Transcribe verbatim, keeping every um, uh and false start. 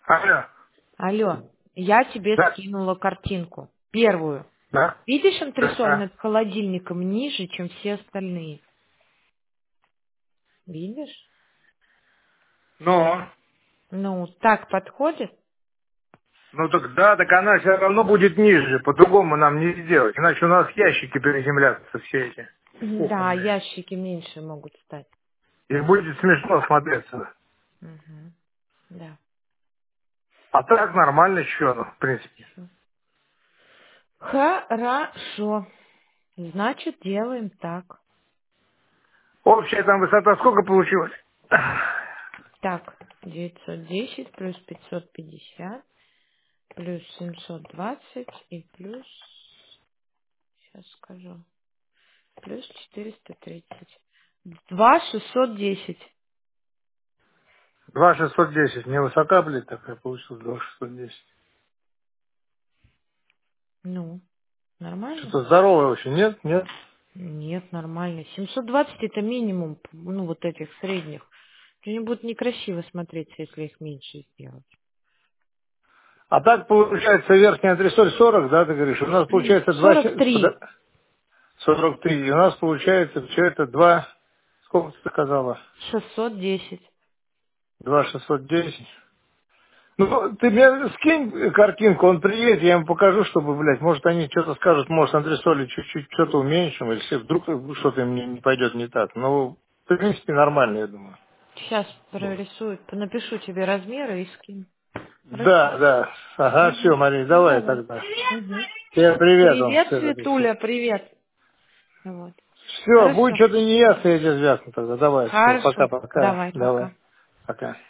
Алло. Алло, я тебе Да. скинула картинку. Первую. Да. Видишь антресоль Да. над холодильником ниже, чем все остальные? Видишь? Ну, Ну, так подходит? ну так да, так она все равно будет ниже, по-другому нам не сделать. Иначе у нас ящики переземлятся все эти Да, кухонные. ящики меньше могут стать. И будет смешно смотреться. Угу. Да. А так нормально еще, ну, в принципе. Всё. Хорошо. Значит, делаем так. Общая там высота сколько получилось? Так, девятьсот десять плюс пятьсот пятьдесят плюс семьсот двадцать и плюс, сейчас скажу, плюс четыреста тридцать. Два шестьсот десять. два шестьсот десять. Не высота, блядь, такая получилась, два шестьсот десять. Ну, нормально? Что-то здоровое очень, нет? Нет? Нет, нормально. семьсот двадцать это минимум, ну, вот этих средних. Они будут некрасиво смотреться, если их меньше сделать. А так получается верхняя антресоль сорок, да, ты говоришь? У нас получается два сорок три. сорок три. И у нас получается все это два. Сколько ты сказала? шестьсот десять. два шестьсот десять. Ну, ты мне скинь картинку, он приедет, я ему покажу, чтобы, блядь, может, они что-то скажут, может, антресоли чуть-чуть что-то уменьшим, или если вдруг что-то им не, не пойдет не так. Ну, в принципе, нормально, я думаю. Сейчас Вот. прорисую, напишу тебе размеры и скину. Хорошо? Да, да. Ага, все, Угу. Мария, Ну, давай давай. тогда. Угу. Всем привет вам, Привет, все запишу. Светуля, привет. Вот. Все, будет Хорошо. что-то неясно, я тебе звякну тогда. Давай, все, Хорошо. пока-пока. Давай, Давай, пока. пока.